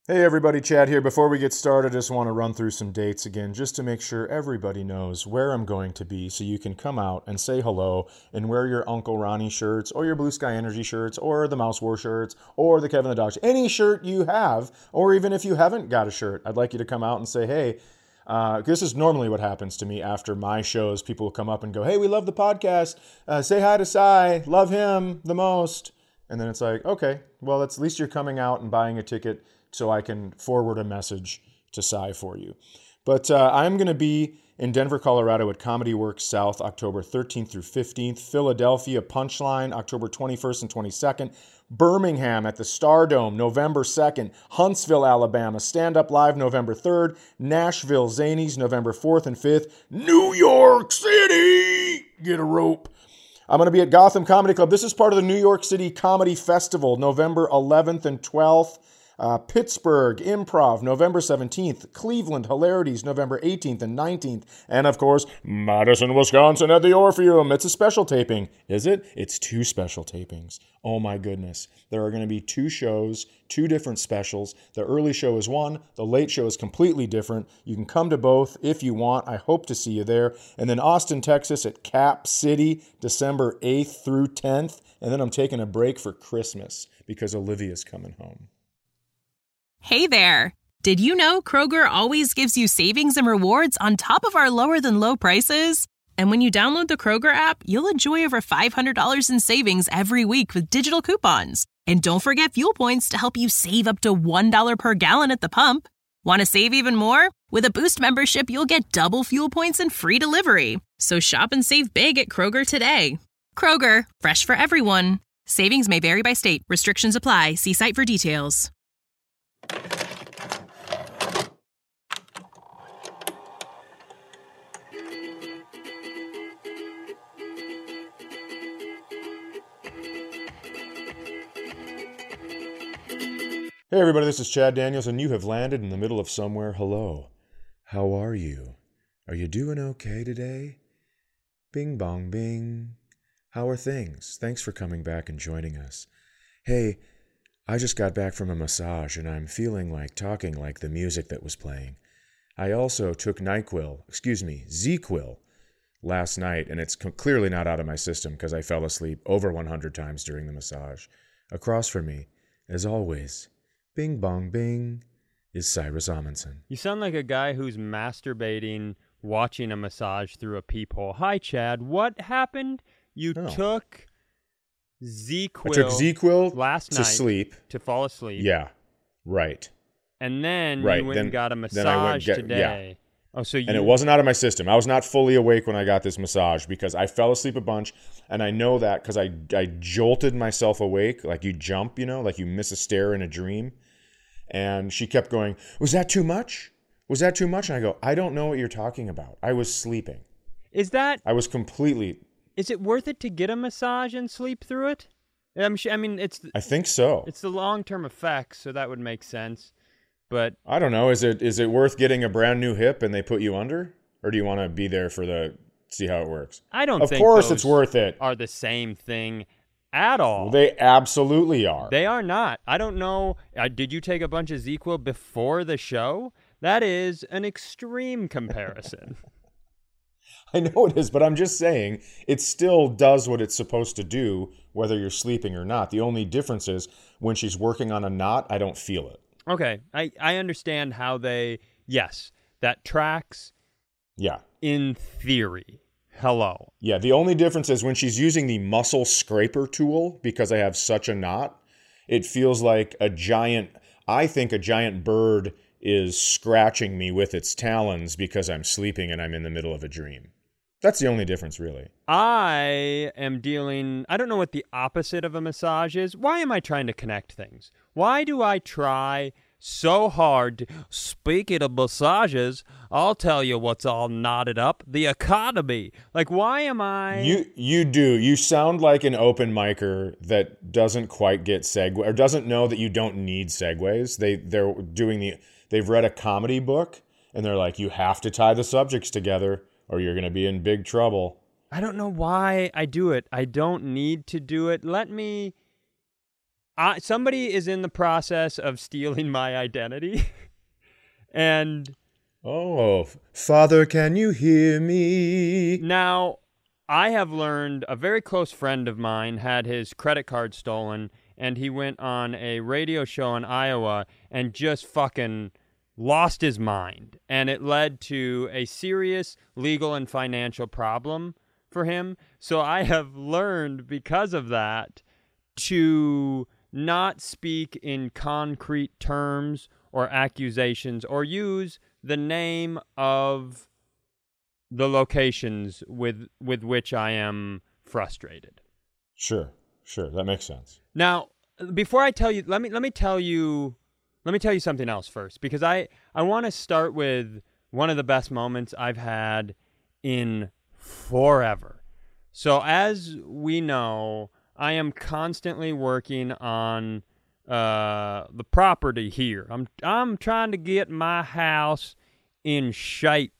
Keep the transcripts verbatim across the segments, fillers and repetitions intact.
Hey everybody, Chad here. Before we get started, I just want to run through some dates again, just to make sure everybody knows where I'm going to be so you can come out and say hello and wear your Uncle Ronnie shirts or your Blue Sky Energy shirts or the Mouse War shirts or the Kevin the Dog, any shirt you have, or even if you haven't got a shirt, I'd like you to come out and say, hey, uh, this is normally what happens to me after my shows. People will come up and go, hey, we love the podcast. Uh, say hi to Cy. Love him the most. And then it's like, okay, well, at least you're coming out and buying a ticket so I can forward a message to Cy for you. But uh, I'm going to be in Denver, Colorado at Comedy Works South, October thirteenth through fifteenth. Philadelphia, Punchline, October twenty-first and twenty-second. Birmingham at the Stardome, November second. Huntsville, Alabama, Stand Up Live, November third. Nashville, Zanies, November fourth and fifth. New York City! Get a rope. I'm going to be at Gotham Comedy Club. This is part of the New York City Comedy Festival, November eleventh and twelfth. Uh, Pittsburgh Improv, November seventeenth. Cleveland Hilarities, November eighteenth and nineteenth. And, of course, Madison, Wisconsin at the Orpheum. It's a special taping. Is it? It's two special tapings. Oh, my goodness. There are going to be two shows, two different specials. The early show is one. The late show is completely different. You can come to both if you want. I hope to see you there. And then Austin, Texas at Cap City, December eighth through tenth. And then I'm taking a break for Christmas because Olivia's coming home. Hey there! Did you know Kroger always gives you savings and rewards on top of our lower-than-low prices? And when you download the Kroger app, you'll enjoy over five hundred dollars in savings every week with digital coupons. And don't forget fuel points to help you save up to one dollar per gallon at the pump. Want to save even more? With a Boost membership, you'll get double fuel points and free delivery. So shop and save big at Kroger today. Kroger, fresh for everyone. Savings may vary by state. Restrictions apply. See site for details. Hey everybody, this is Chad Daniels, and you have landed in the middle of somewhere. Hello. How are you? Are you doing okay today? Bing bong bing. How are things? Thanks for coming back and joining us. Hey, I just got back from a massage, and I'm feeling like talking like the music that was playing. I also took NyQuil, excuse me, Z-Quil, last night, and it's clearly not out of my system because I fell asleep over one hundred times during the massage. Across from me, as always, bing bong bing, is Cyrus Amundsen. You sound like a guy who's masturbating watching a massage through a peephole. Hi, Chad. What happened? You Oh. took Z-Quil I took Z-Quil last to night sleep. to fall asleep. Yeah, right. And then Right, you went then- and got a then massage I went get- today. Oh, so you And it wasn't out of my system. I was not fully awake when I got this massage because I fell asleep a bunch, and I know that because I, I jolted myself awake, like you jump, you know, like you miss a stair in a dream. And she kept going, was that too much? Was that too much? And I go, I don't know what you're talking about. I was sleeping. Is that I was completely... is it worth it to get a massage and sleep through it? I'm sure, I mean, it's I think so. it's the long-term effects, so that would make sense. But I don't know. Is it is it worth getting a brand new hip and they put you under? Or do you want to be there for the... see how it works? I don't Of think course those it's worth it. are the same thing at all. Well, they absolutely are. They are not. I don't know. Uh, did you take a bunch of Z-Quil before the show? That is an extreme comparison. I know it is, but I'm just saying it still does what it's supposed to do, whether you're sleeping or not. The only difference is when she's working on a knot, I don't feel it. Okay. I, I understand how they, yes, that tracks Yeah. in theory. Hello. Yeah, the only difference is when she's using the muscle scraper tool, because I have such a knot, it feels like a giant, I think a giant bird is scratching me with its talons because I'm sleeping and I'm in the middle of a dream. That's the only difference, really. I am dealing, I don't know what the opposite of a massage is. Why am I trying to connect things? Why do I try so hard to, speaking of massages, I'll tell you what's all knotted up, the economy. Like, why am I... You you do. You sound like an open micer that doesn't quite get segue, or doesn't know that you don't need segues. They, they're doing the, they've read a comedy book, and they're like, you have to tie the subjects together, or you're going to be in big trouble. I don't know why I do it. I don't need to do it. Let me... I, somebody is in the process of stealing my identity. And oh, Father, can you hear me? Now, I have learned a very close friend of mine had his credit card stolen, and he went on a radio show in Iowa and just fucking lost his mind. And it led to a serious legal and financial problem for him. So I have learned because of that to not speak in concrete terms or accusations or use the name of the locations with with which I am frustrated. Sure, sure, that makes sense. Now, before I tell you, let me let me tell you let me tell you something else first, because I I want to start with one of the best moments I've had in forever. So as we know, I am constantly working on uh, the property here. I'm I'm trying to get my house in shape.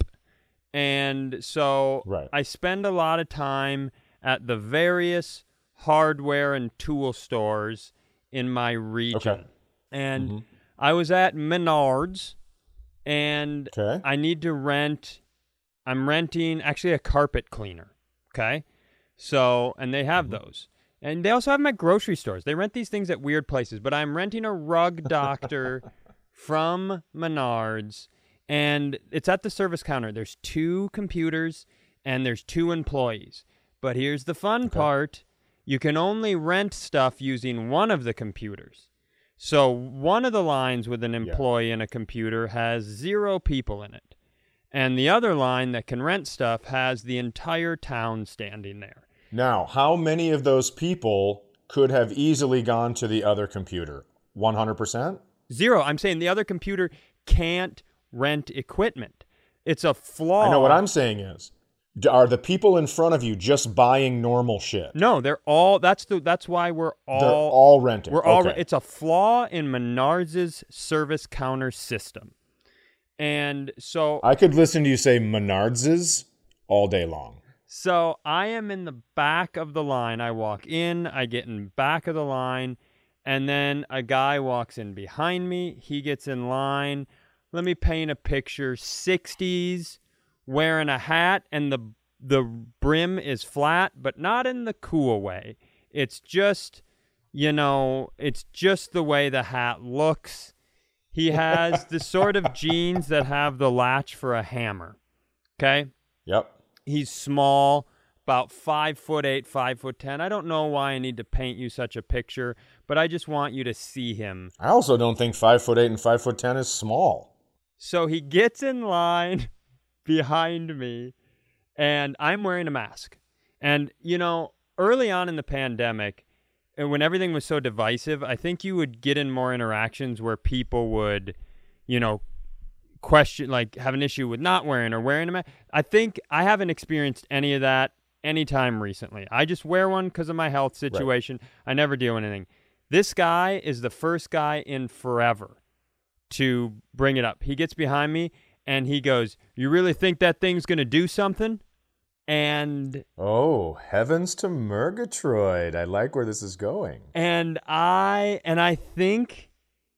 And so right. I spend a lot of time at the various hardware and tool stores in my region. Okay. And mm-hmm. I was at Menards, and okay. I need to rent, I'm renting actually a carpet cleaner, okay? So, and they have mm-hmm. those. And they also have them at grocery stores. They rent these things at weird places, but I'm renting a rug doctor from Menards. And it's at the service counter. There's two computers and there's two employees. But here's the fun okay. part. You can only rent stuff using one of the computers. So one of the lines with an employee yeah. and a computer has zero people in it. And the other line that can rent stuff has the entire town standing there. Now, how many of those people could have easily gone to the other computer? one hundred percent? Zero. I'm saying the other computer can't rent equipment. It's a flaw. I know what I'm saying is, are the people in front of you just buying normal shit? No, they're all. That's the. That's why we're all. They're all renting. We're all. Okay. It's a flaw in Menards' service counter system, and so I could listen to you say Menards' all day long. So I am in the back of the line. I walk in. I get in back of the line, and then a guy walks in behind me. He gets in line. Let me paint a picture. sixties, wearing a hat, and the the brim is flat, but not in the cool way. It's just, you know, it's just the way the hat looks. He has the sort of jeans that have the latch for a hammer. Okay? Yep. He's small, about five foot eight, five foot ten. I don't know why I need to paint you such a picture, but I just want you to see him. I also don't think five foot eight and five foot ten is small. So he gets in line behind me, and I'm wearing a mask. And, you know, early on in the pandemic, when everything was so divisive, I think you would get in more interactions where people would, you know, question, like have an issue with not wearing or wearing a mask. I think I haven't experienced any of that anytime recently. I just wear one because of my health situation. Right. I never do anything. This guy is the first guy in forever to bring it up. He gets behind me and he goes, "You really think that thing's going to do something?" And oh, heavens to Murgatroyd. I like where this is going. And I and I think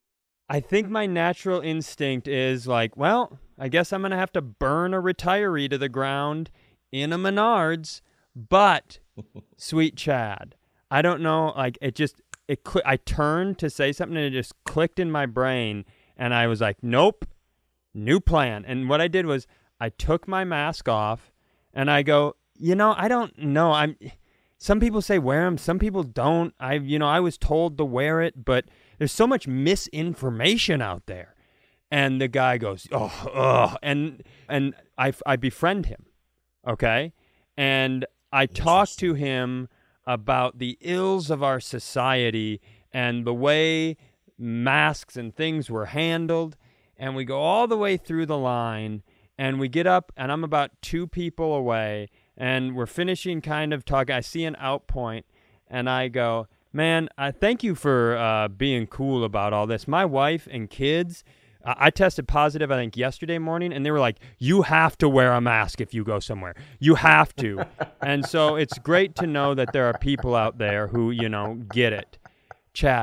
I think my natural instinct is like, well, I guess I'm going to have to burn a retiree to the ground in a Menards, but sweet Chad, I don't know, like it just it cl- I turned to say something and it just clicked in my brain. And I was like, nope, new plan. And what I did was I took my mask off and I go, you know, I don't know. I'm. Some people say wear them. Some people don't. I, you know, I was told to wear it, but there's so much misinformation out there. And the guy goes, oh, ugh. And, and I, I befriend him. Okay. And I talk to him about the ills of our society and the way masks and things were handled, and we go all the way through the line, and we get up, and I'm about two people away, and we're finishing kind of talking. I see an out point, and I go, man, I thank you for uh, being cool about all this. My wife and kids, uh, I tested positive, I think, yesterday morning, and they were like, you have to wear a mask if you go somewhere. You have to. And so it's great to know that there are people out there who, you know, get it. Chad,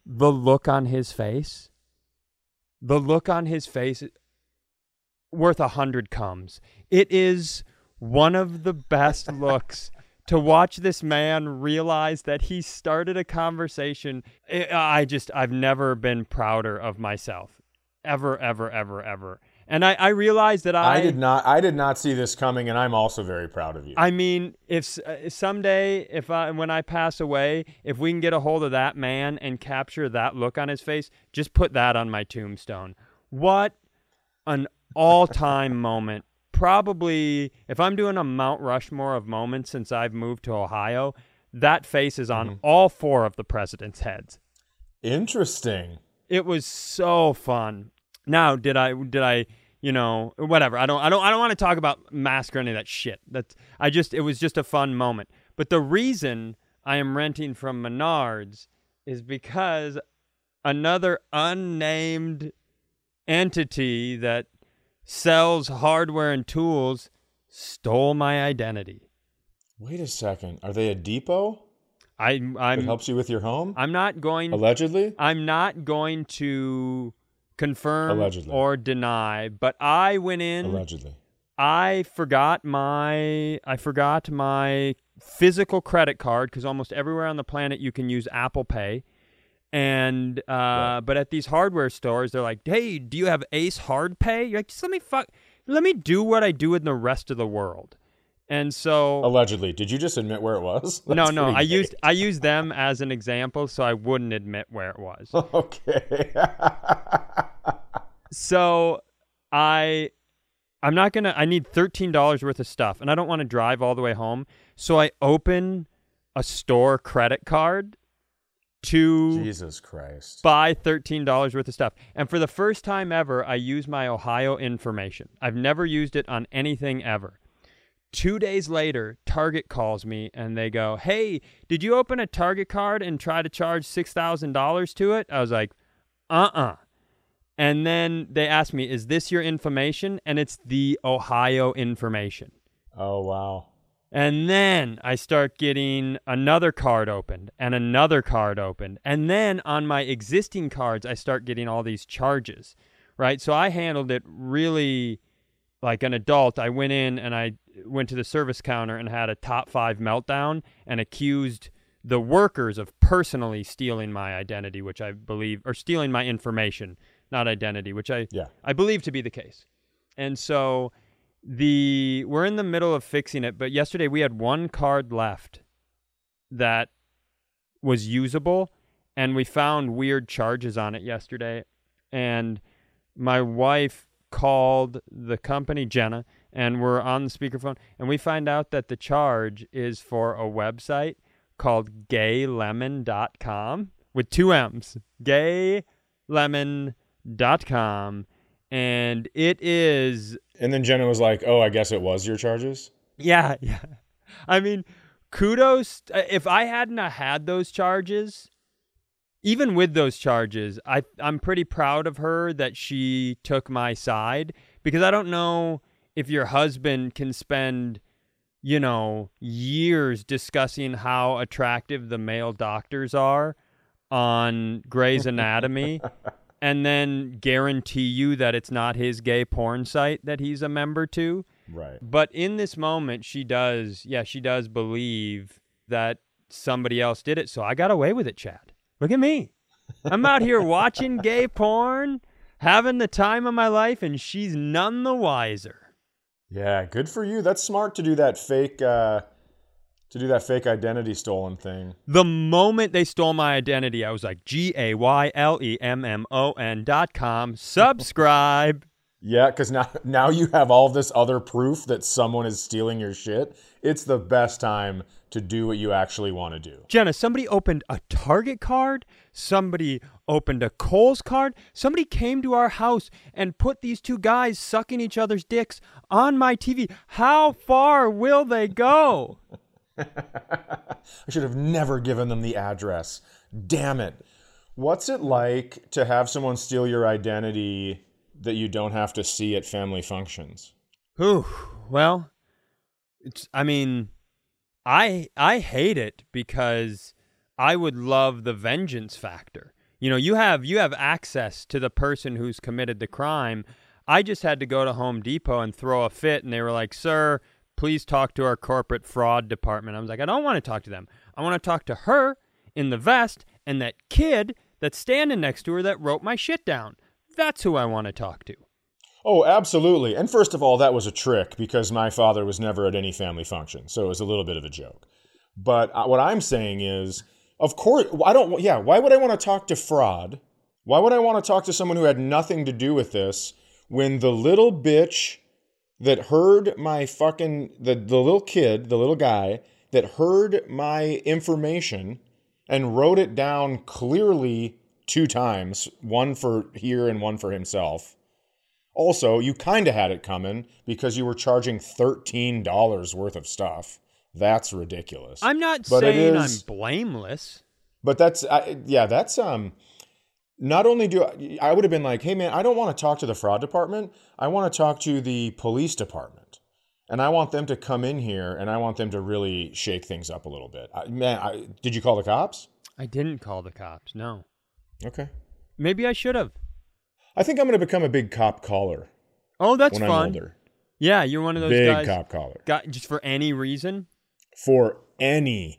the look on his face, the look on his face, worth a hundred comes. It is one of the best looks to watch this man realize that he started a conversation. I just, I've never been prouder of myself. Ever, ever, ever, ever. And I, I realized that I... I did not I did not see this coming, and I'm also very proud of you. I mean, if uh, someday, if I, when I pass away, if we can get a hold of that man and capture that look on his face, just put that on my tombstone. What an all-time moment. Probably, if I'm doing a Mount Rushmore of moments since I've moved to Ohio, that face is on mm-hmm. all four of the president's heads. Interesting. It was so fun. Now, did I, did I, you know, whatever. I don't, I don't, I don't want to talk about mask or any of that shit. That's, I just, it was just a fun moment. But the reason I am renting from Menards is because another unnamed entity that sells hardware and tools stole my identity. Wait a second. Are they a depot? I, I'm. It helps you with your home? I'm not going. Allegedly? I'm not going to confirm Allegedly. or deny, but I went in. Allegedly. I forgot my. I forgot my physical credit card because almost everywhere on the planet you can use Apple Pay. And uh, right. But at these hardware stores, they're like, "Hey, do you have Ace Hard Pay?" You're like, "Just let me fuck, let me do what I do in the rest of the world." And so, allegedly, did you just admit where it was? That's no, no, I vague. used I used them as an example, so I wouldn't admit where it was. Okay. So, I, I'm not gonna. I need thirteen dollars worth of stuff, and I don't want to drive all the way home. So I open a store credit card to Jesus Christ. buy thirteen dollars worth of stuff. And for the first time ever, I use my Ohio information. I've never used it on anything ever. Two days later, Target calls me and they go, "Hey, did you open a Target card and try to charge six thousand dollars to it?" I was like, uh-uh. And then they asked me, "Is this your information?" And it's the Ohio information. Oh, wow. And then I start getting another card opened and another card opened. And then on my existing cards, I start getting all these charges, right? So I handled it really like an adult. I went in and I went to the service counter and had a top five meltdown and accused the workers of personally stealing my identity, which I believe, or stealing my information, not identity, which I, yeah. I believe to be the case. And so the we're in the middle of fixing it, but yesterday we had one card left that was usable, and we found weird charges on it yesterday. And my wife called the company, Jenna, and we're on the speakerphone, and we find out that the charge is for a website called gay lemon dot com with two M's, gay lemon dot com, and it is... And then Jenna was like, "Oh, I guess it was your charges?" Yeah, yeah. I mean, kudos. If I hadn't had those charges, even with those charges, I, I'm pretty proud of her that she took my side, because I don't know if your husband can spend, you know, years discussing how attractive the male doctors are on Grey's Anatomy and then guarantee you that it's not his gay porn site that he's a member to. Right. But in this moment, she does, yeah, she does believe that somebody else did it. So I got away with it, Chad. Look at me. I'm out here watching gay porn, having the time of my life, and she's none the wiser. Yeah, good for you. That's smart to do that fake, uh, to do that fake identity stolen thing. The moment they stole my identity, I was like, G A Y L E M M O N dot com, subscribe. Yeah, because now, now you have all this other proof that someone is stealing your shit. It's the best time to do what you actually want to do. Jenna, somebody opened a Target card. Somebody opened a Kohl's card. Somebody came to our house and put these two guys sucking each other's dicks on my T V. How far will they go? I should have never given them the address. Damn it. What's it like to have someone steal your identity that you don't have to see at family functions? Whew. Well, it's, I mean, I I hate it because I would love the vengeance factor. You know, you have you have access to the person who's committed the crime. I just had to go to Home Depot and throw a fit, and they were like, "Sir, please talk to our corporate fraud department." I was like, "I don't want to talk to them. I want to talk to her in the vest and that kid that's standing next to her that wrote my shit down. That's who I want to talk to." Oh, absolutely. And first of all, that was a trick because my father was never at any family function, so it was a little bit of a joke. But uh, what I'm saying is, of course, I don't, yeah, why would I want to talk to fraud? Why would I want to talk to someone who had nothing to do with this when the little bitch that heard my fucking, the, the little kid, the little guy that heard my information and wrote it down clearly two times, one for here and one for himself. Also, you kind of had it coming because you were charging thirteen dollars worth of stuff. That's ridiculous. I'm not but saying is, I'm blameless. But that's, I, yeah, that's, um. not only do I, I would have been like, hey man, I don't want to talk to the fraud department. I want to talk to the police department. And I want them to come in here and I want them to really shake things up a little bit. I, man, I, did you call the cops? I didn't call the cops, no. Okay. Maybe I should have. I think I'm going to become a big cop caller. Oh, that's when fun. I'm older. Yeah, you're one of those big guys. Big cop caller. Got, just for any reason? For any,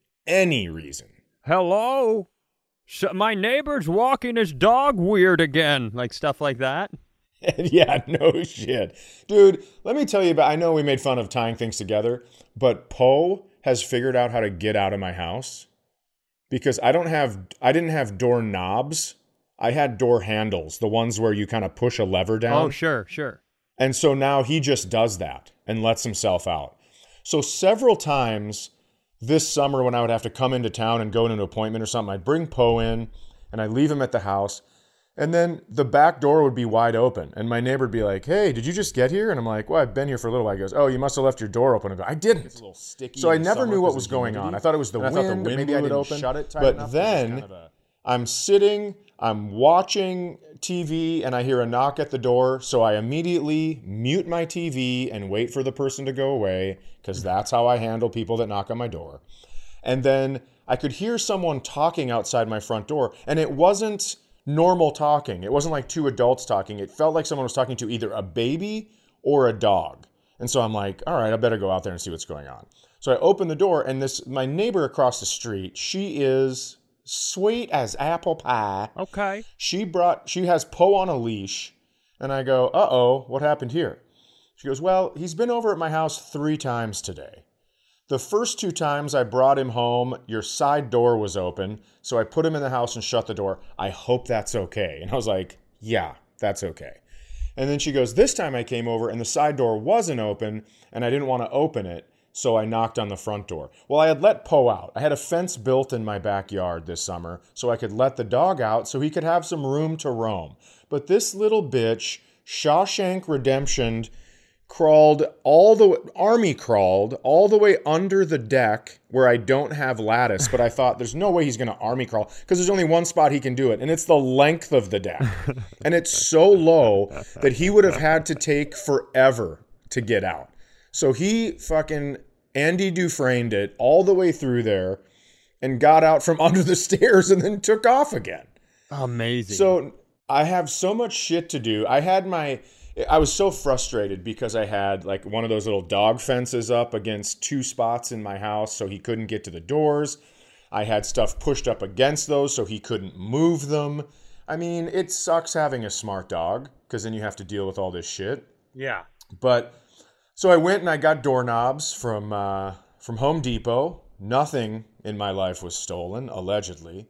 any reason. Hello? So my neighbor's walking his dog weird again. Like stuff like that. Yeah, no shit. Dude, let me tell you about, I know we made fun of tying things together, but Poe has figured out how to get out of my house because I don't have, I didn't have door knobs. I had door handles, the ones where you kind of push a lever down. Oh, sure, sure. And so now he just does that and lets himself out. So several times this summer when I would have to come into town and go to an appointment or something, I'd bring Poe in and I'd leave him at the house. And then the back door would be wide open. And my neighbor would be like, hey, did you just get here? And I'm like, well, I've been here for a little while. He goes, oh, you must have left your door open. I go, I didn't. It's a little sticky. So I never knew what was going on. I thought it was the wind. I thought the wind maybe I didn't open. Shut it tight enough. But then kind of a... I'm sitting, I'm watching T V, and I hear a knock at the door. So I immediately mute my T V and wait for the person to go away because that's how I handle people that knock on my door. And then I could hear someone talking outside my front door, and it wasn't normal talking. It wasn't like two adults talking. It felt like someone was talking to either a baby or a dog. And so I'm like, all right, I better go out there and see what's going on. So I open the door, and this my neighbor across the street, she is sweet as apple pie. Okay. She brought, she has Poe on a leash, and I go, uh-oh, what happened here? She goes, well, he's been over at my house three times today. The first two times I brought him home, your side door was open, so I put him in the house and shut the door. I hope that's okay. And I was like, yeah, that's okay. And then she goes, this time I came over and the side door wasn't open and I didn't want to open it, so I knocked on the front door. Well, I had let Poe out. I had a fence built in my backyard this summer so I could let the dog out so he could have some room to roam. But this little bitch, Shawshank Redemptioned, crawled all the way, army crawled all the way under the deck where I don't have lattice, but I thought there's no way he's going to army crawl because there's only one spot he can do it, and it's the length of the deck. And it's so low that he would have had to take forever to get out. So he fucking Andy Dufresne'd it all the way through there and got out from under the stairs and then took off again. Amazing. So I have so much shit to do. I had my... I was so frustrated because I had like one of those little dog fences up against two spots in my house so he couldn't get to the doors. I had stuff pushed up against those so he couldn't move them. I mean, it sucks having a smart dog because then you have to deal with all this shit. Yeah. But so I went and I got doorknobs from uh, from Home Depot. Nothing in my life was stolen, allegedly.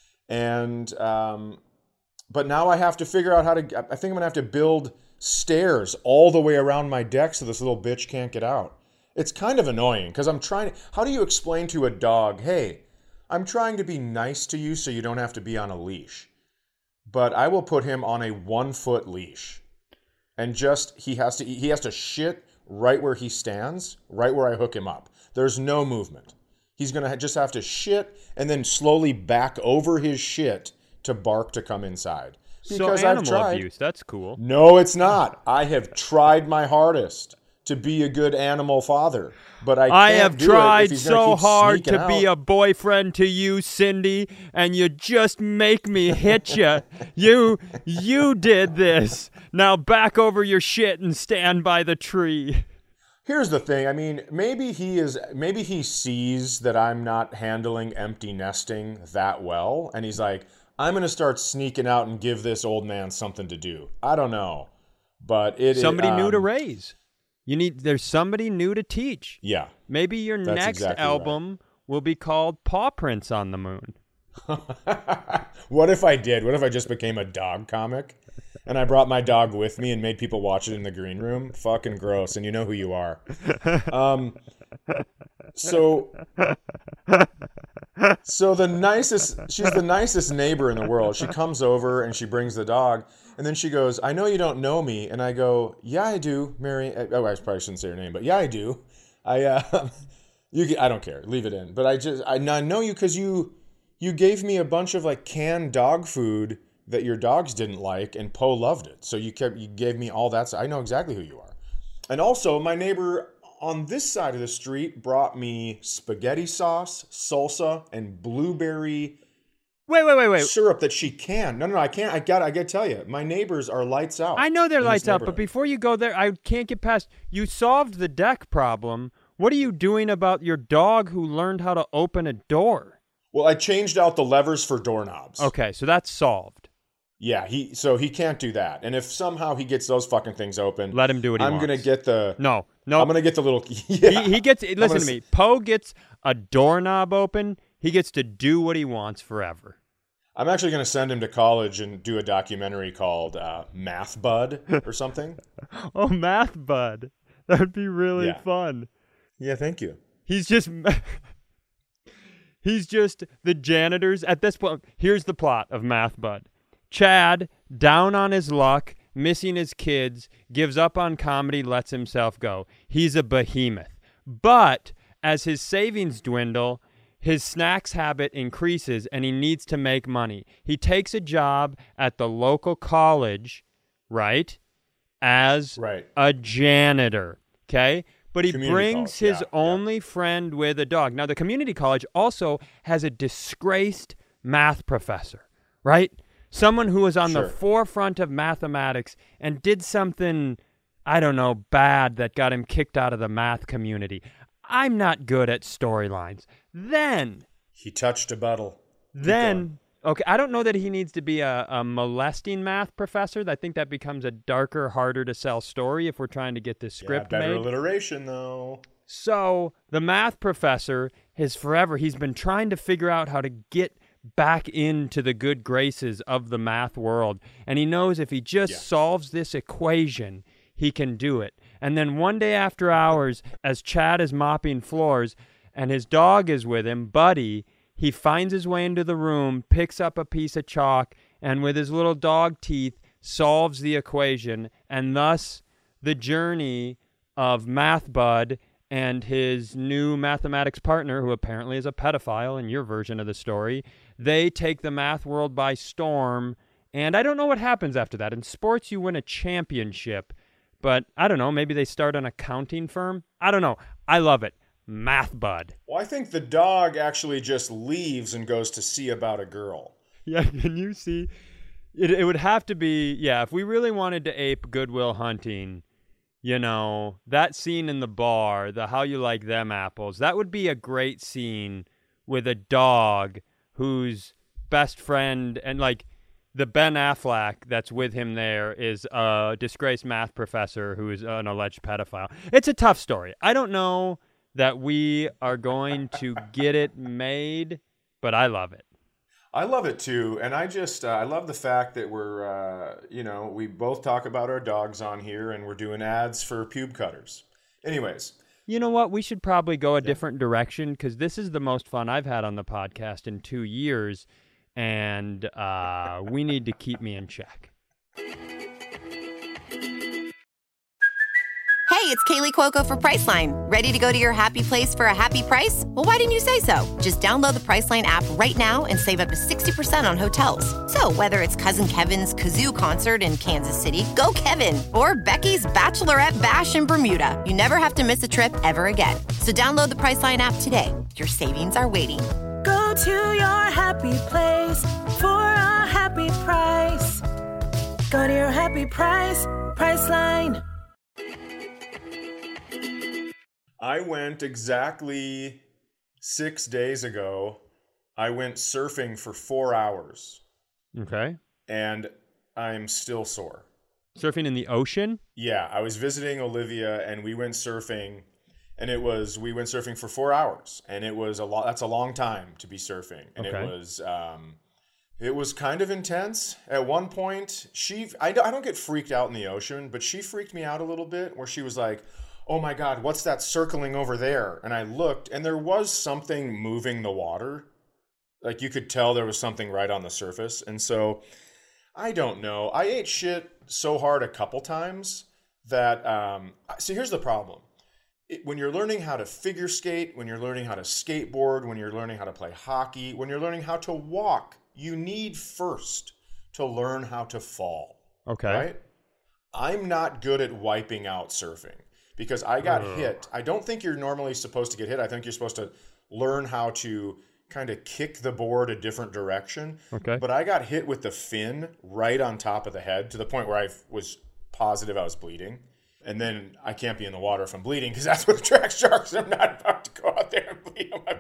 And um, but now I have to figure out how to, I think I'm going to have to build stairs all the way around my deck so this little bitch can't get out. It's kind of annoying because I'm trying to, how do you explain to a dog, hey, I'm trying to be nice to you so you don't have to be on a leash, but I will put him on a one foot leash and just, he has to, he has to shit right where he stands, right where I hook him up. There's no movement. He's going to just have to shit and then slowly back over his shit to bark to come inside. Because so animal I've tried. abuse, that's cool. No, it's not. I have tried my hardest to be a good animal father, but I can't I have do tried it if he's gonna so keep hard sneaking to be out. a boyfriend to you, Cindy, and you just make me hit you. You, you did this. Now back over your shit and stand by the tree. Here's the thing. I mean, maybe he is. Maybe he sees that I'm not handling empty nesting that well, and he's like, "I'm going to start sneaking out and give this old man something to do." I don't know, but it Somebody it, um, new to raise. You need. There's somebody new to teach. Yeah. Maybe your That's next exactly album right. will be called Paw Prints on the Moon. What if I did? What if I just became a dog comic? And I brought my dog with me and made people watch it in the green room? Fucking gross. And you know who you are. Um, so, so the nicest, she's the nicest neighbor in the world. She comes over and she brings the dog. And then she goes, "I know you don't know me." And I go, "Yeah, I do, Mary." Oh, I probably shouldn't say her name, but yeah, I do. I, uh, you, I don't care. Leave it in. But I just, I, I know you because you, you gave me a bunch of like canned dog food that your dogs didn't like, and Poe loved it. So you kept, you gave me all that. So I know exactly who you are. And also, my neighbor on this side of the street brought me spaghetti sauce, salsa, and blueberry Wait, wait, wait, wait. syrup that she can. No, no, no, I can't. I got. I got to tell you, my neighbors are lights out. I know they're in this lights out, but neighborhood. before you go there, I can't get past. You solved the deck problem. What are you doing about your dog who learned how to open a door? Well, I changed out the levers for doorknobs. Okay, so that's solved. Yeah, he so he can't do that. And if somehow he gets those fucking things open, Let him do what he I'm wants. gonna get the No, no. I'm gonna get the little yeah. He, he gets. I'm Listen gonna to me. Poe gets a doorknob open. He gets to do what he wants forever. I'm actually gonna send him to college and do a documentary called uh, Math Bud or something. Oh, Math Bud. That would be really Yeah. fun. Yeah, thank you. He's just. He's just the janitors. At this point, here's the plot of Math Bud. Chad, down on his luck, missing his kids, gives up on comedy, lets himself go. He's a behemoth. But as his savings dwindle, his snacks habit increases and he needs to make money. He takes a job at the local college, right, as Right. a janitor, okay? But he Community brings college, his yeah, yeah. only friend with a dog. Now, the community college also has a disgraced math professor, right? Someone who was on Sure. the forefront of mathematics and did something, I don't know, bad that got him kicked out of the math community. I'm not good at storylines. Then, He touched a bottle. Keep then, going. okay, I don't know that he needs to be a, a molesting math professor. I think that becomes a darker, harder to sell story if we're trying to get this script yeah, better made. alliteration though. So the math professor has forever, he's been trying to figure out how to get back into the good graces of the math world. And he knows if he just Yeah. solves this equation, he can do it. And then one day after hours, as Chad is mopping floors and his dog is with him, Buddy, he finds his way into the room, picks up a piece of chalk, and with his little dog teeth, solves the equation. And thus, the journey of Math Bud and his new mathematics partner, who apparently is a pedophile in your version of the story, they take the math world by storm. And I don't know what happens after that. In sports, you win a championship. But I don't know, maybe they start an accounting firm? I don't know. I love it. Math Bud. Well, I think the dog actually just leaves and goes to see about a girl. Yeah, can you see? It, it would have to be, yeah, if we really wanted to ape Good Will Hunting, you know, that scene in the bar, the How You Like Them Apples, that would be a great scene with a dog whose best friend, and like the Ben Affleck that's with him there is a disgraced math professor who is an alleged pedophile. It's a tough story. I don't know that we are going to get it made, but I love it. I love it too, and I just uh, I love the fact that we're uh, you know we both talk about our dogs on here, and we're doing ads for pube cutters. Anyways, You know what? We should probably go a different direction because this is the most fun I've had on the podcast in two years, and uh, we need to keep me in check. Hey, it's Kaylee Cuoco for Priceline. Ready to go to your happy place for a happy price? Well, why didn't you say so? Just download the Priceline app right now and save up to sixty percent on hotels. So whether it's Cousin Kevin's Kazoo Concert in Kansas City, go Kevin, or Becky's Bachelorette Bash in Bermuda, you never have to miss a trip ever again. So download the Priceline app today. Your savings are waiting. Go to your happy place for a happy price. Go to your happy price, Priceline. I went exactly six days ago. I went surfing for four hours. Okay. And I'm still sore. Surfing in the ocean? Yeah, I was visiting Olivia and we went surfing. And it was, we went surfing for four hours. And it was a lot, that's a long time to be surfing. And okay. it was, um, it was kind of intense. At one point, she, I, I don't get freaked out in the ocean, but she freaked me out a little bit where she was like, oh my God, what's that circling over there? And I looked and there was something moving the water. Like you could tell there was something right on the surface. And so I don't know. I ate shit so hard a couple times that, um, see, here's the problem. It, when you're learning how to figure skate, when you're learning how to skateboard, when you're learning how to play hockey, when you're learning how to walk, you need first to learn how to fall. Okay. Right? I'm not good at wiping out surfing because I got Ugh. hit. I don't think you're normally supposed to get hit. I think you're supposed to learn how to kind of kick the board a different direction. Okay. But I got hit with the fin right on top of the head to the point where I was positive I was bleeding. And then I can't be in the water if I'm bleeding because that's what attracts sharks. I'm not about to go out there and bleed on my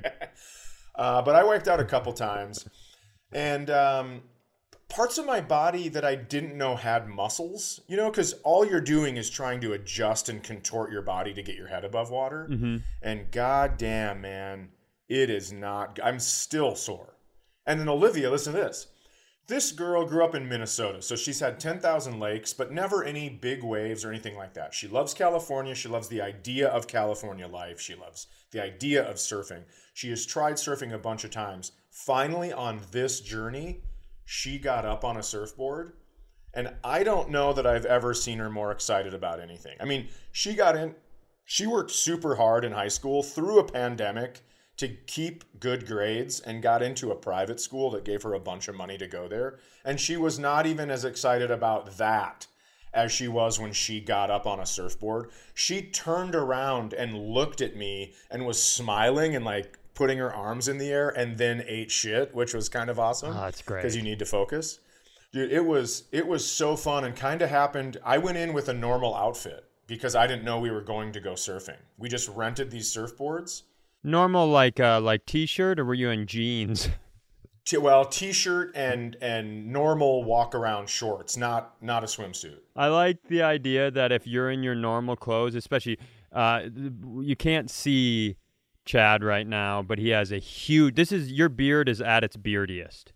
uh, But I wiped out a couple times. And um, parts of my body that I didn't know had muscles, you know, because all you're doing is trying to adjust and contort your body to get your head above water. Mm-hmm. And goddamn, man, it is not, I'm still sore. And then Olivia, listen to this. This girl grew up in Minnesota, so she's had ten thousand lakes, but never any big waves or anything like that. She loves California. She loves the idea of California life. She loves the idea of surfing. She has tried surfing a bunch of times. Finally, on this journey, she got up on a surfboard, and I don't know that I've ever seen her more excited about anything. I mean, she got in, she worked super hard in high school through a pandemic to keep good grades and got into a private school that gave her a bunch of money to go there. And she was not even as excited about that as she was when she got up on a surfboard. She turned around and looked at me and was smiling and like putting her arms in the air and then ate shit, which was kind of awesome. Oh, that's great. Because you need to focus. Dude, it was, it was so fun and kind of happened. I went in with a normal outfit because I didn't know we were going to go surfing. We just rented these surfboards. Normal, like uh, like t-shirt, or were you in jeans? T- well, t-shirt and and normal walk-around shorts, not not a swimsuit. I like the idea that if you're in your normal clothes, especially, uh, you can't see Chad right now, but he has a huge. This is your beard is at its beardiest,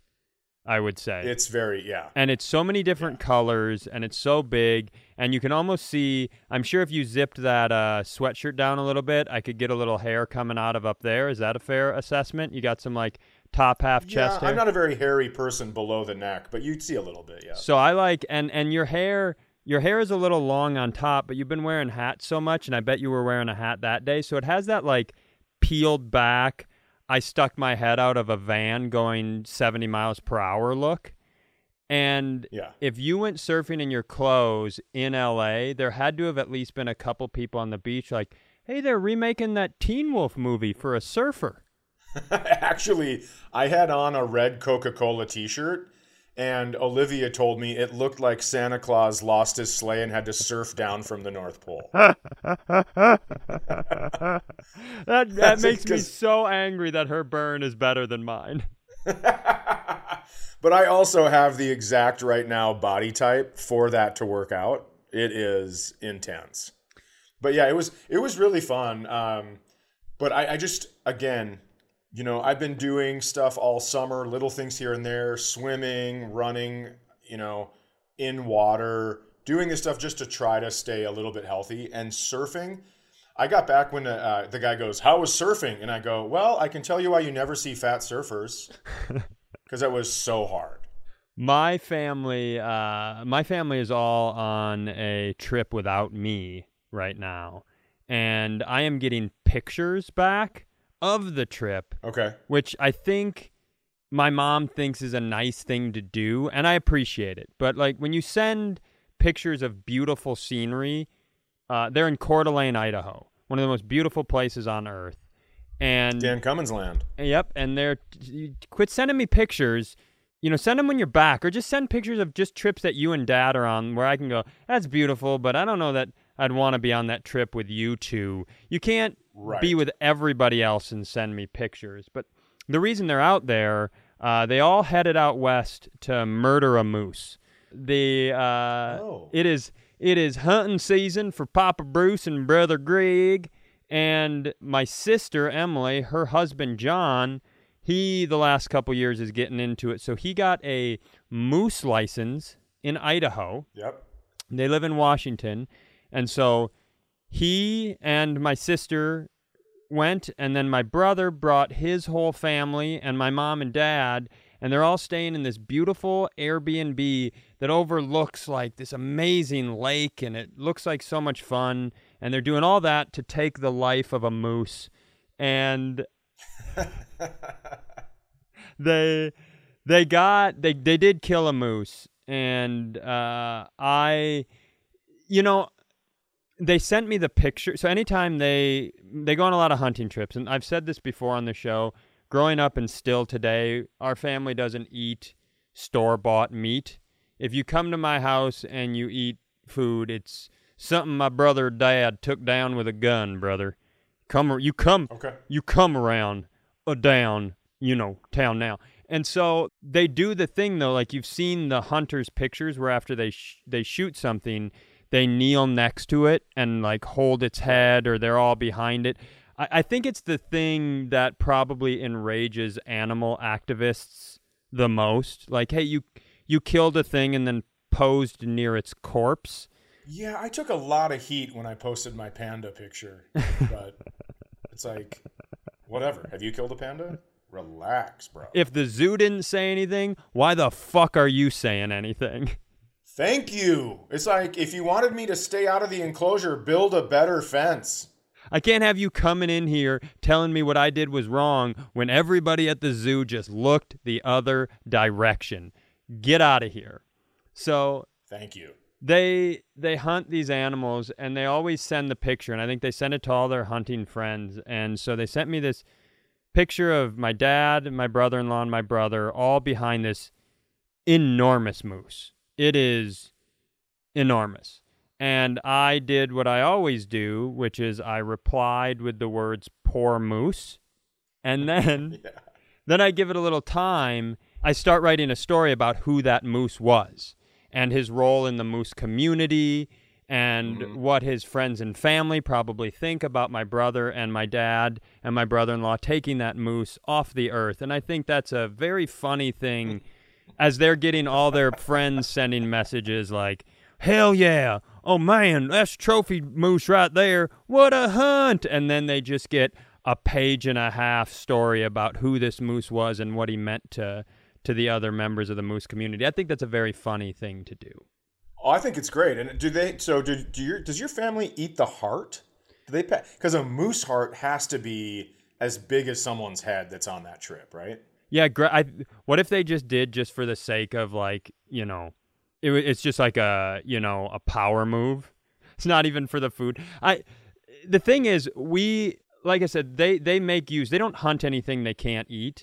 I would say. It's very yeah, and it's so many different yeah. colors, and it's so big, and you can almost see. I'm sure if you zipped that uh, sweatshirt down a little bit, I could get a little hair coming out of up there. Is that a fair assessment? You got some like top half chest yeah, hair. I'm not a very hairy person below the neck, but you'd see a little bit, yeah. So I like and and your hair. Your hair is a little long on top, but you've been wearing hats so much, and I bet you were wearing a hat that day, so it has that like peeled back. I stuck my head out of a van going seventy miles per hour look. And yeah. if you went surfing in your clothes in L A, there had to have at least been a couple people on the beach like, hey, they're remaking that Teen Wolf movie for a surfer. Actually, I had on a red Coca-Cola t-shirt, and Olivia told me it looked like Santa Claus lost his sleigh and had to surf down from the North Pole. that that makes me so angry that her burn is better than mine. But I also have the exact right now body type for that to work out. It is intense. But yeah, it was it was really fun. Um, but I, I just, again, you know, I've been doing stuff all summer, little things here and there, swimming, running, you know, in water, doing this stuff just to try to stay a little bit healthy. And surfing, I got back when uh, the guy goes, how was surfing? And I go, well, I can tell you why you never see fat surfers. Because that was so hard. My family, uh, my family is all on a trip without me right now, and I am getting pictures back of the trip, Okay. which I think my mom thinks is a nice thing to do, and I appreciate it. But like when you send pictures of beautiful scenery, uh, they're in Coeur d'Alene, Idaho, one of the most beautiful places on earth. And Dan Cummins land. Yep, and they're you quit sending me pictures. You know, send them when you're back, or just send pictures of just trips that you and Dad are on, where I can go, that's beautiful, but I don't know that I'd want to be on that trip with you two. You can't Right. be with everybody else and send me pictures. But the reason they're out there, uh, they all headed out west to murder a moose. The uh, Oh. it is it is hunting season for Papa Bruce and Brother Greg, and my sister Emily, her husband John, he the last couple years is getting into it. So he got a moose license in Idaho. Yep. They live in Washington, and so he and my sister went, and then my brother brought his whole family and my mom and dad, and they're all staying in this beautiful Airbnb that overlooks like this amazing lake, and it looks like so much fun, and they're doing all that to take the life of a moose. And they they got they they did kill a moose, and uh I you know they sent me the picture. So anytime they they go on a lot of hunting trips, and I've said this before on the show, growing up and still today, our family doesn't eat store-bought meat. If you come to my house and you eat food, it's something my brother or dad took down with a gun, brother. Come you come Okay. you come around a down, you know, town now. And so they do the thing though, like you've seen the hunters' pictures where after they sh- they shoot something, they kneel next to it and like hold its head, or they're all behind it. I, I think it's the thing that probably enrages animal activists the most. Like, hey, you you killed a thing and then posed near its corpse. Yeah, I took a lot of heat when I posted my panda picture, but it's like, whatever. Have you killed a panda? Relax, bro. If the zoo didn't say anything, why the fuck are you saying anything? Thank you. It's like, if you wanted me to stay out of the enclosure, build a better fence. I can't have you coming in here telling me what I did was wrong when everybody at the zoo just looked the other direction. Get out of here. So Thank you. they they hunt these animals, and they always send the picture, and I think they send it to all their hunting friends. And so they sent me this picture of my dad, my brother-in-law, and my brother all behind this enormous moose. It is enormous. And I did what I always do, which is I replied with the words, poor moose. And then, Yeah. then I give it a little time. I start writing a story about who that moose was and his role in the moose community, and Mm-hmm. what his friends and family probably think about my brother and my dad and my brother-in-law taking that moose off the earth. And I think that's a very funny thing as they're getting all their friends sending messages like, hell yeah, oh man, that's trophy moose right there, what a hunt. And then they just get a page and a half story about who this moose was and what he meant to to the other members of the moose community. I think that's a very funny thing to do. Oh, I think it's great. And do they? So do, do your? Does your family eat the heart? Do they? Because a moose heart has to be as big as someone's head that's on that trip, right? Yeah, gra- I, what if they just did just for the sake of like, you know, it, it's just like a, you know, a power move. It's not even for the food. I. The thing is, we, like I said, they they make use. They don't hunt anything they can't eat.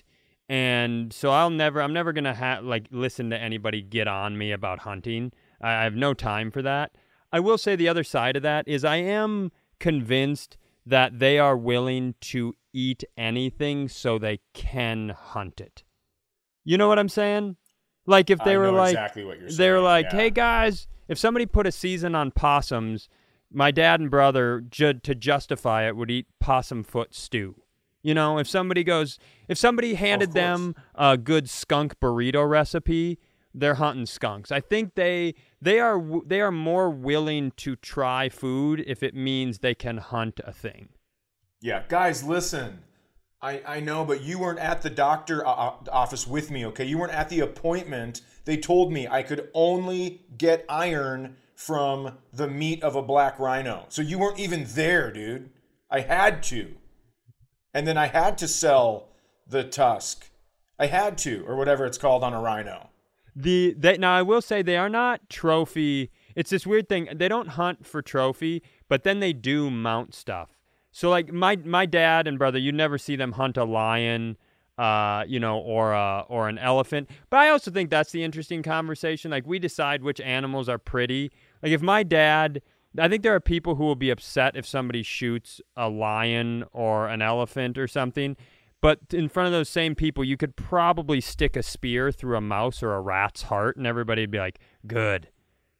And so I'll never, I'm never going to ha- like listen to anybody get on me about hunting. I have no time for that. I will say the other side of that is I am convinced that they are willing to eat anything so they can hunt it. You know what I'm saying? Like if they I were know like, exactly what you're they were saying, like, yeah. hey guys, if somebody put a season on possums, my dad and brother, ju- to justify it, would eat possum foot stew. You know, if somebody goes, if somebody handed them a good skunk burrito recipe, they're hunting skunks. I think they they are they are more willing to try food if it means they can hunt a thing. Yeah, guys, listen. I, I know, but you weren't at the doctor uh, office with me, okay? You weren't at the appointment. They told me I could only get iron from the meat of a black rhino. So you weren't even there, dude. I had to. And then I had to sell the tusk. I had to, or whatever it's called on a rhino. The they, Now, I will say they are not trophy. It's this weird thing. They don't hunt for trophy, but then they do mount stuff. So, like, my my dad and brother, you'd never see them hunt a lion, uh, you know, or a, or an elephant. But I also think that's the interesting conversation. Like, we decide which animals are pretty. Like, if my dad... I think there are people who will be upset if somebody shoots a lion or an elephant or something. But in front of those same people, you could probably stick a spear through a mouse or a rat's heart, and everybody would be like, good,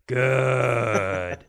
good.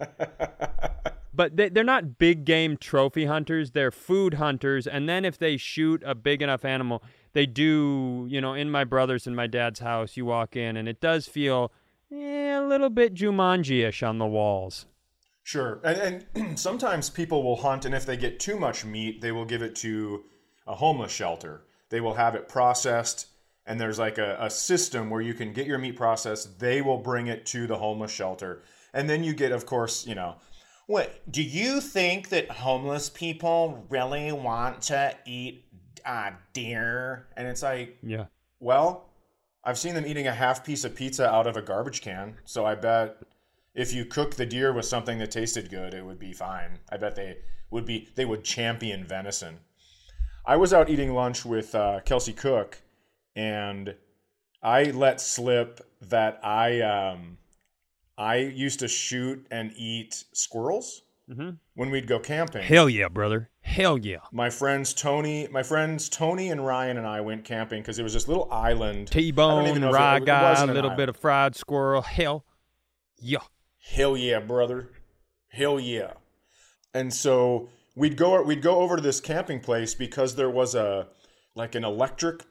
But they, they're not big game trophy hunters. They're food hunters. And then if they shoot a big enough animal, they do, you know, in my brother's and my dad's house, you walk in, and it does feel eh, a little bit Jumanji-ish on the walls. Sure. And, and sometimes people will hunt, and if they get too much meat, they will give it to a homeless shelter. They will have it processed, and there's like a, a system where you can get your meat processed. They will bring it to the homeless shelter. And then you get, of course, you know, what, do you think that homeless people really want to eat uh, deer? And it's like, yeah. Well, I've seen them eating a half piece of pizza out of a garbage can, so I bet... if you cook the deer with something that tasted good, it would be fine. I bet they would be. They would champion venison. I was out eating lunch with uh, Kelsey Cook, and I let slip that I um, I used to shoot and eat squirrels mm-hmm. when we'd go camping. Hell yeah, brother! Hell yeah! My friends Tony, my friends Tony and Ryan and I went camping because it was this little island. T-bone, rye guy, a little bit of fried squirrel. Hell yeah! Hell yeah, brother. Hell yeah. And so we'd go we'd go over to this camping place because there was a like an electric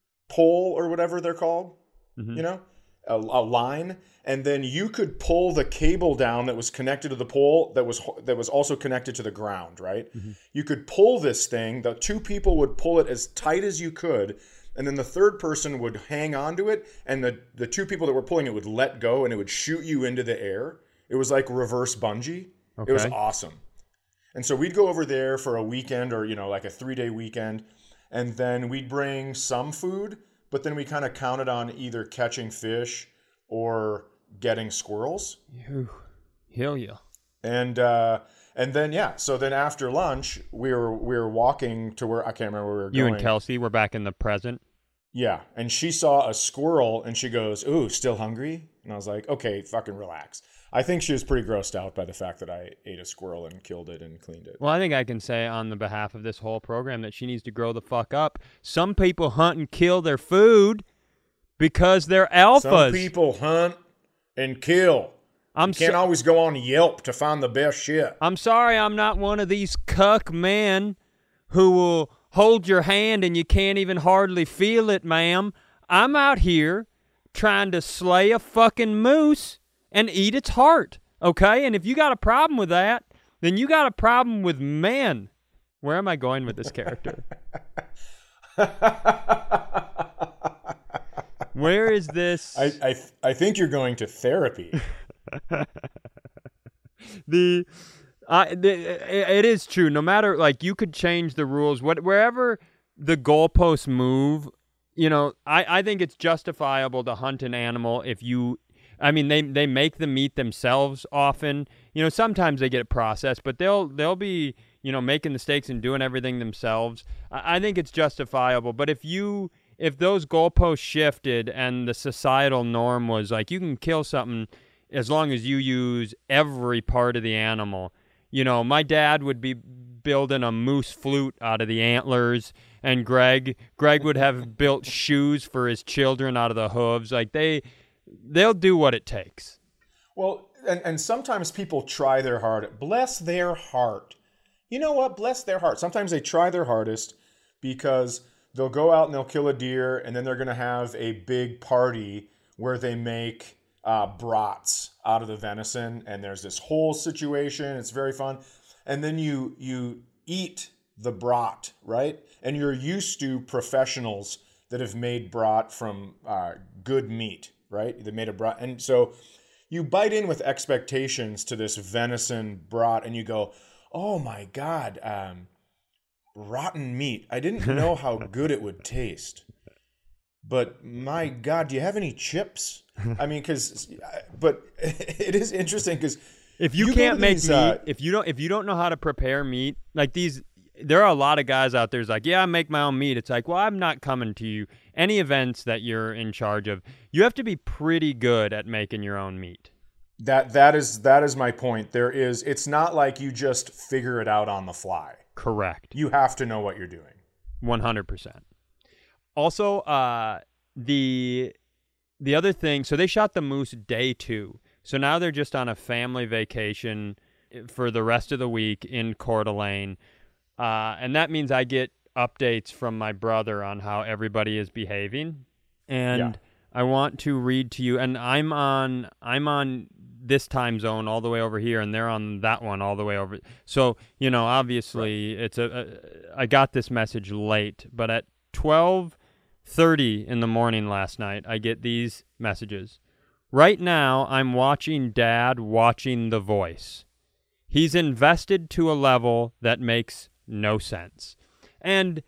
pole or whatever they're called, mm-hmm. you know, a, a line, and then you could pull the cable down that was connected to the pole that was that was also connected to the ground, right? Mm-hmm. You could pull this thing, the two people would pull it as tight as you could, and then the third person would hang on to it, and the, the two people that were pulling it would let go, and it would shoot you into the air. It was like reverse bungee. Okay. It was awesome. And so we'd go over there for a weekend or, you know, like a three-day weekend, and then we'd bring some food, but then we kind of counted on either catching fish or getting squirrels. Ew. Hell yeah. And uh, and then, yeah, so then after lunch, we were we were walking to where, I can't remember where we were you going. You and Kelsey were back in the present? Yeah, and she saw a squirrel, and she goes, ooh, still hungry? And I was like, okay, fucking relax. I think she was pretty grossed out by the fact that I ate a squirrel and killed it and cleaned it. Well, I think I can say on the behalf of this whole program that she needs to grow the fuck up. Some people hunt and kill their food because they're alphas. Some people hunt and kill. I'm you can't so- always go on Yelp to find the best shit. I'm sorry I'm not one of these cuck men who will hold your hand and you can't even hardly feel it, ma'am. I'm out here trying to slay a fucking moose and eat its heart, okay? And if you got a problem with that, then you got a problem with men. Where am I going with this character? Where is this? I, I I think you're going to therapy. the, uh, the it is true. No matter, like, you could change the rules. What wherever the goalposts move, you know, I, I think it's justifiable to hunt an animal if you. I mean, they they make the meat themselves often. You know, sometimes they get it processed, but they'll they'll be, you know, making the steaks and doing everything themselves. I, I think it's justifiable. But if you if those goalposts shifted and the societal norm was like you can kill something as long as you use every part of the animal, you know, my dad would be building a moose flute out of the antlers, and Greg Greg would have built shoes for his children out of the hooves. Like they. They'll do what it takes. Well, and, and sometimes people try their hard. Bless their heart. You know what? Bless their heart. Sometimes they try their hardest because they'll go out and they'll kill a deer, and then they're going to have a big party where they make uh, brats out of the venison, and there's this whole situation. It's very fun. And then you you eat the brat, right? And you're used to professionals that have made brat from uh, good meat. Right? They made a brat. And so you bite in with expectations to this venison brat, and you go, oh my God, um, rotten meat. I didn't know how good it would taste. But my God, do you have any chips? I mean, because, but it is interesting because if you, you can't make these, meat, uh, if you don't, if you don't know how to prepare meat, like these, there are a lot of guys out there who's like, yeah, I make my own meat. It's like, well, I'm not coming to you. Any events that you're in charge of, you have to be pretty good at making your own meat. That that is that is my point. There is, it's not like you just figure it out on the fly. Correct. You have to know what you're doing. one hundred percent. Also, uh, the the other thing, so they shot the moose day two. So now they're just on a family vacation for the rest of the week in Coeur d'Alene. Uh, and that means I get updates from my brother on how everybody is behaving. And yeah. I want to read to you, and I'm on I'm on this time zone all the way over here, and they're on that one all the way over. So, you know, obviously right. it's a, a I got this message late, but at twelve thirty in the morning last night, I get these messages. Right now, I'm watching Dad watching The Voice. He's invested to a level that makes no sense. And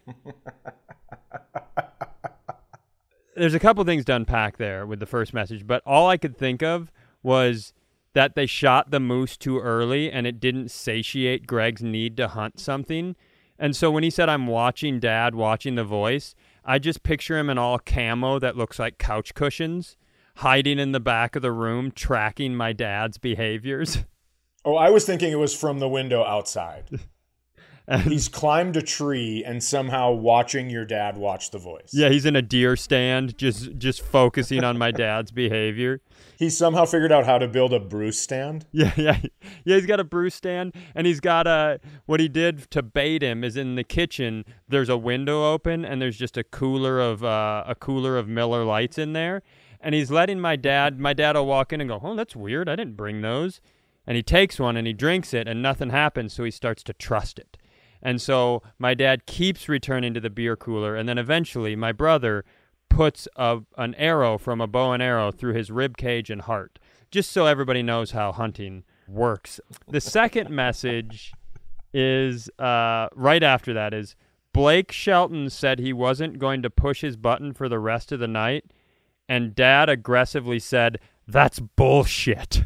there's a couple things to unpack there with the first message, but all I could think of was that they shot the moose too early and it didn't satiate Greg's need to hunt something. And so when he said, I'm watching Dad watching The Voice, I just picture him in all camo that looks like couch cushions, hiding in the back of the room, tracking my dad's behaviors. Oh, I was thinking it was from the window outside. He's climbed a tree and somehow watching your dad watch The Voice. Yeah, he's in a deer stand, just just focusing on my dad's behavior. He somehow figured out how to build a Bruce stand. Yeah, yeah, yeah. He's got a Bruce stand, and he's got a. What he did to bait him is in the kitchen. There's a window open, and there's just a cooler of uh, a cooler of Miller Lights in there, and he's letting my dad. My dad will walk in and go, "Oh, that's weird. I didn't bring those." And he takes one and he drinks it, and nothing happens. So he starts to trust it. And so my dad keeps returning to the beer cooler, and then eventually my brother puts a, an arrow from a bow and arrow through his rib cage and heart, just so everybody knows how hunting works. The second message is uh, right after that is Blake Shelton said he wasn't going to push his button for the rest of the night, and Dad aggressively said, "That's bullshit."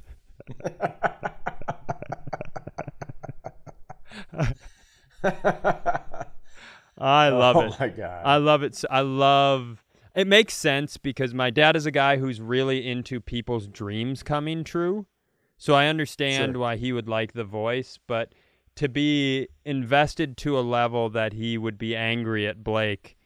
I love oh it. Oh my God. I love it. I love it. Makes sense because my dad is a guy who's really into people's dreams coming true. So I understand sure. why he would like The Voice, but to be invested to a level that he would be angry at Blake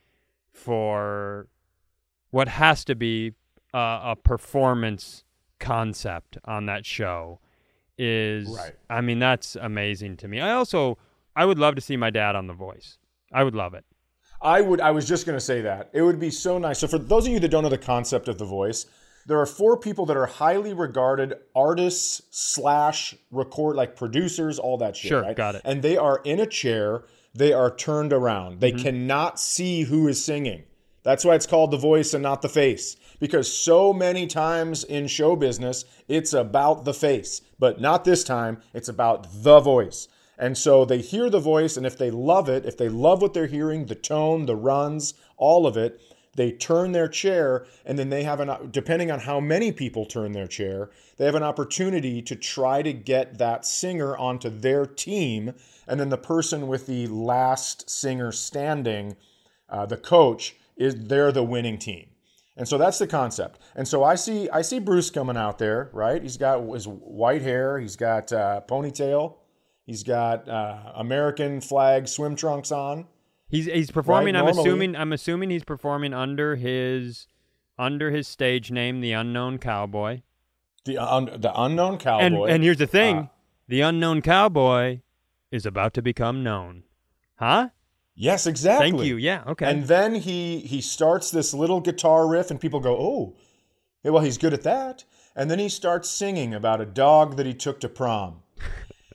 for what has to be a, a performance concept on that show is, right. I mean, that's amazing to me. I also, I would love to see my dad on The Voice. I would love it. I would. I was just going to say that. It would be so nice. So for those of you that don't know the concept of The Voice, there are four people that are highly regarded artists slash record, like producers, all that shit. Sure, right? got it. And they are in a chair. They are turned around. They Mm-hmm. cannot see who is singing. That's why it's called The Voice and not the face. Because so many times in show business, it's about the face. But not this time. It's about the voice. And so they hear the voice, and if they love it, if they love what they're hearing, the tone, the runs, all of it, they turn their chair, and then they have an, depending on how many people turn their chair, they have an opportunity to try to get that singer onto their team, and then the person with the last singer standing, uh, the coach, is they're the winning team. And so that's the concept. And so I see I see Bruce coming out there, right? He's got his white hair, he's got uh, ponytail. He's got uh, American flag swim trunks on. He's he's performing. Right, I'm normally. assuming. I'm assuming he's performing under his under his stage name, the Unknown Cowboy. The un, the Unknown Cowboy. And and here's the thing: uh, the Unknown Cowboy is about to become known. Huh? Yes, exactly. Thank you. Yeah. Okay. And then he he starts this little guitar riff, and people go, "Oh, yeah, well, he's good at that." And then he starts singing about a dog that he took to prom.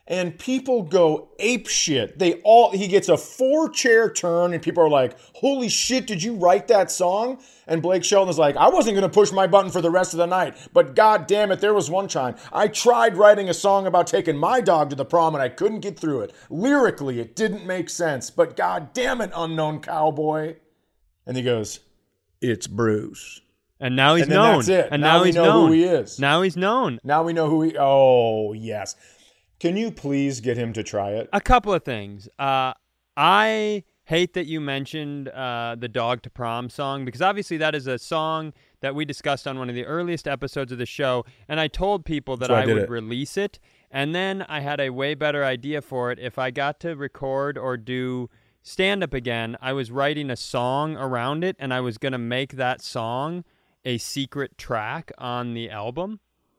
And people go ape shit. They all, he gets a four chair turn and people are like, holy shit, did you write that song? And Blake Shelton is like, I wasn't going to push my button for the rest of the night, but god damn it, there was one time I tried writing a song about taking my dog to the prom and I couldn't get through it. Lyrically, it didn't make sense, but god damn it, unknown cowboy. And he goes, it's Bruce. And now he's and then known. That's it. And now, now we he's know known. who he is. Now he's known. Now we know who he, oh yes. Can you please get him to try it? A couple of things. Uh, I hate that you mentioned uh, the Dog to Prom song, because obviously that is a song that we discussed on one of the earliest episodes of the show, and I told people that I, I would it. release it, and then I had a way better idea for it. If I got to record or do stand-up again, I was writing a song around it, and I was going to make that song a secret track on the album.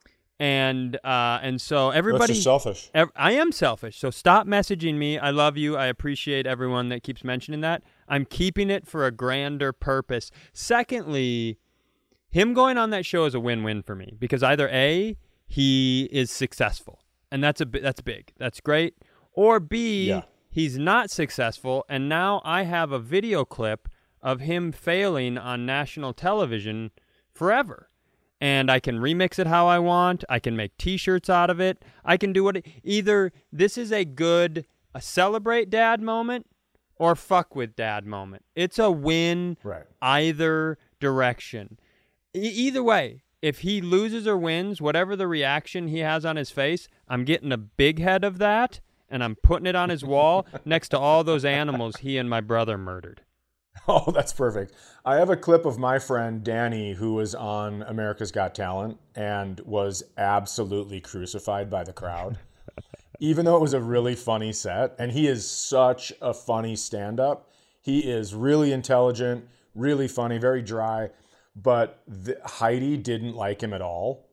And uh, and so everybody... That's just selfish. Ev- I am selfish, so stop messaging me. I love you. I appreciate everyone that keeps mentioning that. I'm keeping it for a grander purpose. Secondly, him going on that show is a win-win for me, because either A, he is successful, and that's a that's big. That's great. Or B, yeah. he's not successful, and now I have a video clip of him failing on national television forever. And I can remix it how I want. I can make T-shirts out of it. I can do what it, either this is a good a celebrate dad moment or fuck with dad moment. It's a win right. either direction. E- either way, if he loses or wins, whatever the reaction he has on his face, I'm getting a big head of that, and I'm putting it on his wall next to all those animals he and my brother murdered. Oh, that's perfect. I have a clip of my friend Danny, who was on America's Got Talent and was absolutely crucified by the crowd, even though it was a really funny set. And he is such a funny stand-up. He is really intelligent, really funny, very dry. But the, Heidi didn't like him at all.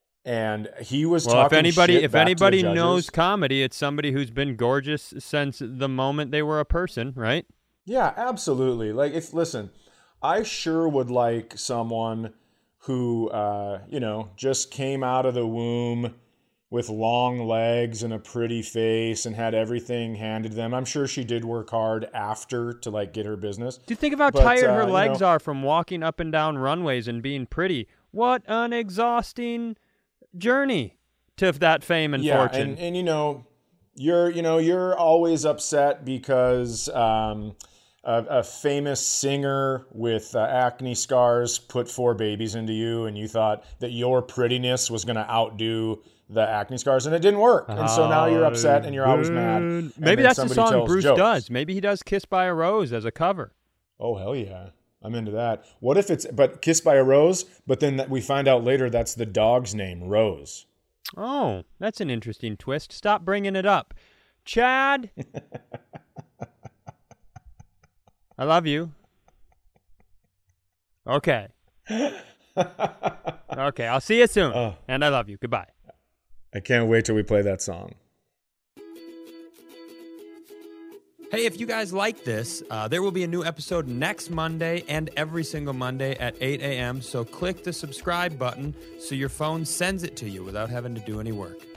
And he was well, talking if anybody, shit if back anybody to the knows judges. comedy, it's somebody who's been gorgeous since the moment they were a person, right? Yeah, absolutely. Like, if listen, I sure would like someone who, uh, you know, just came out of the womb with long legs and a pretty face and had everything handed to them. I'm sure she did work hard after to, like, get her business. Do you think of how but, tired uh, her legs you know, are from walking up and down runways and being pretty? What an exhausting journey to that fame and yeah, fortune. and, and, you know, you're, you know, you're always upset because... Um, A, a famous singer with uh, acne scars put four babies into you, and you thought that your prettiness was going to outdo the acne scars, and it didn't work. And so now you're upset, and you're always mad. And Maybe that's the somebody song tells Bruce jokes. does. Maybe he does Kiss by a Rose as a cover. Oh, hell yeah. I'm into that. What if it's, but Kiss by a Rose, but then that we find out later that's the dog's name, Rose. Oh, that's an interesting twist. Stop bringing it up. Chad... I love you. Okay. Okay, I'll see you soon. Oh. And I love you. Goodbye. I can't wait till we play that song. Hey, if you guys like this, uh, there will be a new episode next Monday and every single Monday at eight a.m. So click the subscribe button so your phone sends it to you without having to do any work.